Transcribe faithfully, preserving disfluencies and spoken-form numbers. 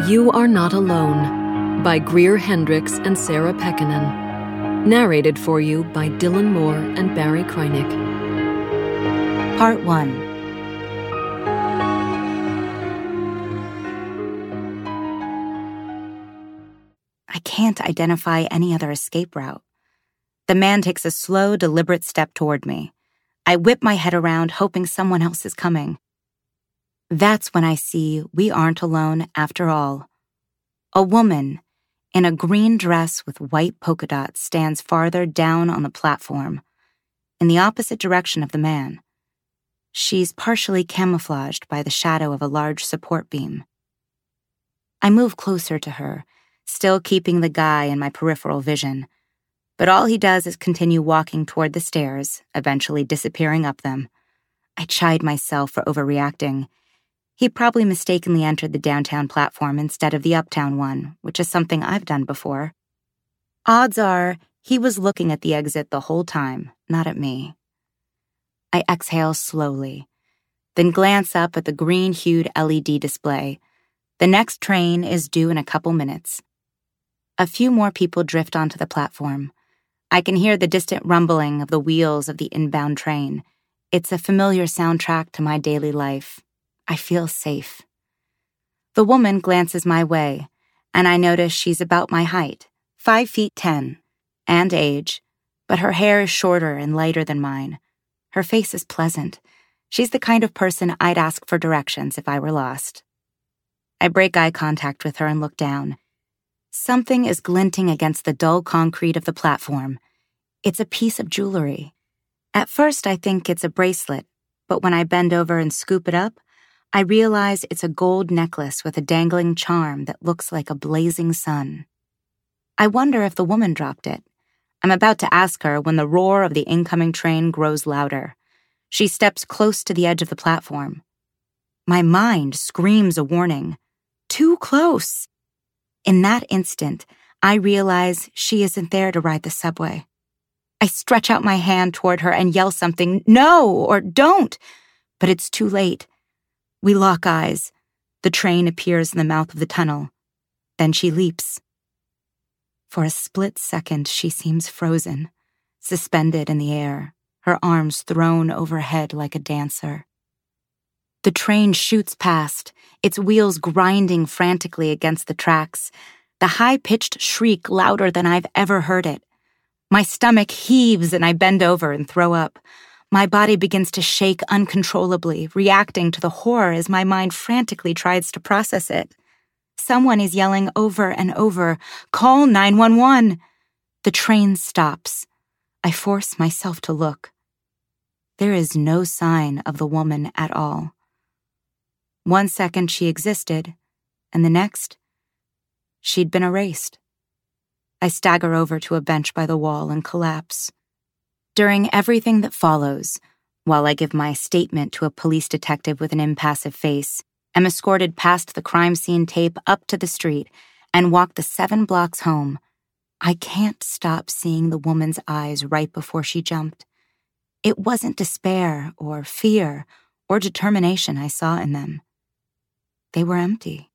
You Are Not Alone by Greer Hendricks and Sarah Pekkanen. Narrated for you by Dylan Moore and Barry Krynick. Part one. I can't identify any other escape route. The man takes a slow, deliberate step toward me. I whip my head around, hoping someone else is coming. That's when I see we aren't alone after all. A woman in a green dress with white polka dots stands farther down on the platform, in the opposite direction of the man. She's partially camouflaged by the shadow of a large support beam. I move closer to her, still keeping the guy in my peripheral vision, but all he does is continue walking toward the stairs, eventually disappearing up them. I chide myself for overreacting. He probably mistakenly entered the downtown platform instead of the uptown one, which is something I've done before. Odds are he was looking at the exit the whole time, not at me. I exhale slowly, then glance up at the green-hued L E D display. The next train is due in a couple minutes. A few more people drift onto the platform. I can hear the distant rumbling of the wheels of the inbound train. It's a familiar soundtrack to my daily life. I feel safe. The woman glances my way, and I notice she's about my height, five feet ten, and age, but her hair is shorter and lighter than mine. Her face is pleasant. She's the kind of person I'd ask for directions if I were lost. I break eye contact with her and look down. Something is glinting against the dull concrete of the platform. It's a piece of jewelry. At first, I think it's a bracelet, but when I bend over and scoop it up, I realize it's a gold necklace with a dangling charm that looks like a blazing sun. I wonder if the woman dropped it. I'm about to ask her when the roar of the incoming train grows louder. She steps close to the edge of the platform. My mind screams a warning. Too close! In that instant, I realize she isn't there to ride the subway. I stretch out my hand toward her and yell something, "No!" or "Don't!" But it's too late. We lock eyes. The train appears in the mouth of the tunnel. Then she leaps. For a split second, she seems frozen, suspended in the air, her arms thrown overhead like a dancer. The train shoots past, its wheels grinding frantically against the tracks, the high-pitched shriek louder than I've ever heard it. My stomach heaves and I bend over and throw up. My body begins to shake uncontrollably, reacting to the horror as my mind frantically tries to process it. Someone is yelling over and over, "Call nine one one!" The train stops. I force myself to look. There is no sign of the woman at all. One second she existed, and the next, she'd been erased. I stagger over to a bench by the wall and collapse. During everything that follows, while I give my statement to a police detective with an impassive face, am escorted past the crime scene tape up to the street and walk the seven blocks home, I can't stop seeing the woman's eyes right before she jumped. It wasn't despair or fear or determination I saw in them. They were empty.